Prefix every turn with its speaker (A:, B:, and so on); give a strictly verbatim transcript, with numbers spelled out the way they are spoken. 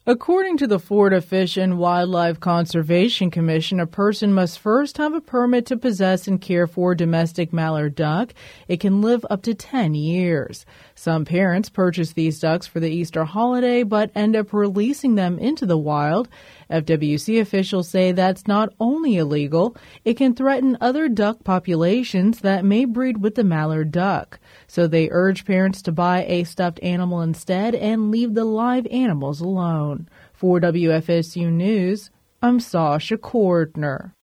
A: According to the Florida Fish and Wildlife Conservation Commission, a person must first have a permit to possess and care for domestic mallard duck. It can live up to ten years. Some parents purchase these ducks for the Easter holiday but end up releasing them into the wild. F W C officials say that's not only illegal, it can threaten other duck populations that may breed with the mallard duck. So they urge parents to buy a stuffed animal instead and leave the live animals alone. For W F S U News, I'm Sasha Cordner.